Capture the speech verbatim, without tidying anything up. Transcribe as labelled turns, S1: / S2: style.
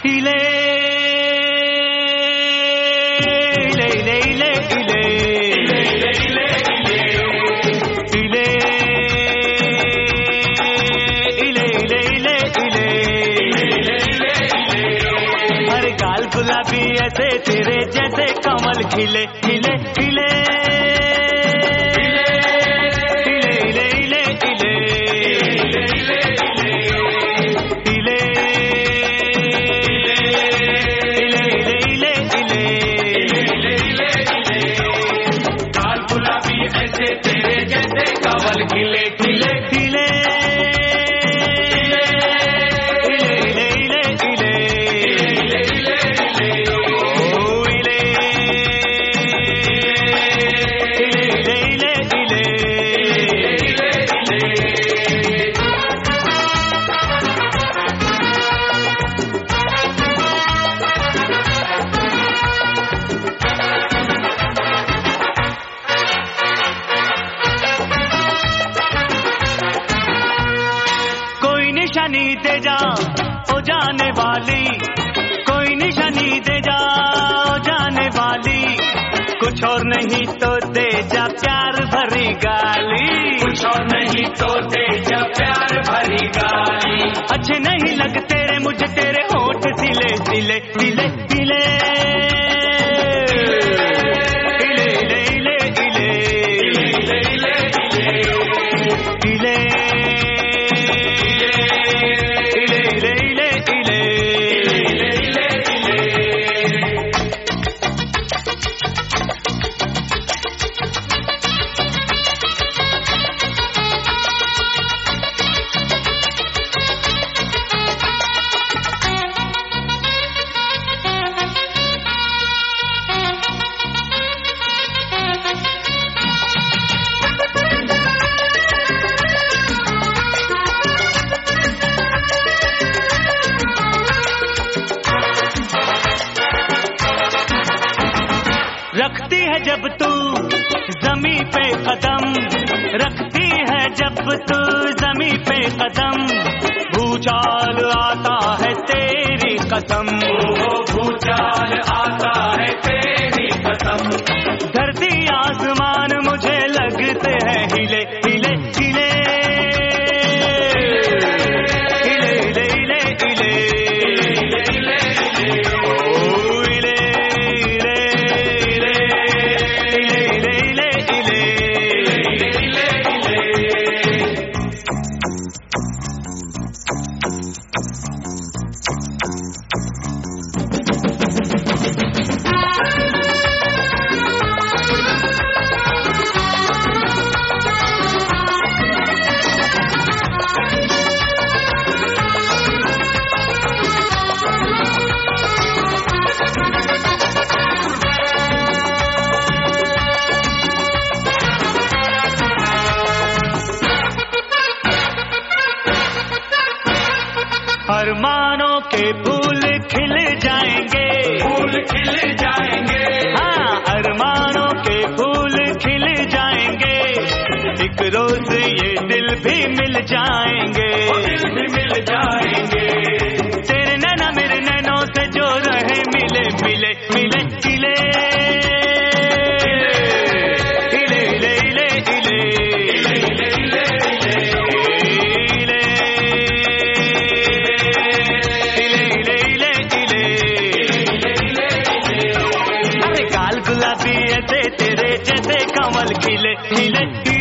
S1: इले इले इले इले इले इले इले इले इले इले हर गाल गुलाबी ऐसे तेरे जैसे कमल खिले खिले खिले खिले खिले खिले निशानी दे जा ओ जाने वाली, कोई निशानी दे जा ओ जाने वाली, कुछ और नहीं तो दे जा प्यार भरी गाली, कुछ और नहीं तो दे जा प्यार भरी गाली। अच्छे नहीं लगते रे मुझे तेरे होठ सिले सिले सिले सिले रखती है जब तू जमी पे कदम, रखती है जब तू जमी पे कदम, भूचाल आता है तेरी कसम, भूचाल आता है तेरी कसम। धरती आसमान मुझे लगते हैं हिले हिले हिले अरमानों के फूल खिल जाएंगे, फूल खिल जाएंगे, हाँ अरमानों के फूल खिल जाएंगे, एक रोज ये दिल भी मिल जाएंगे, दिल भी मिल जाएंगे। तेरे नैना मेरे नैनों से जो रहे मिले मिले मिले खिले गुलाबी ऐसे तेरे जैसे कमल खिले खिले।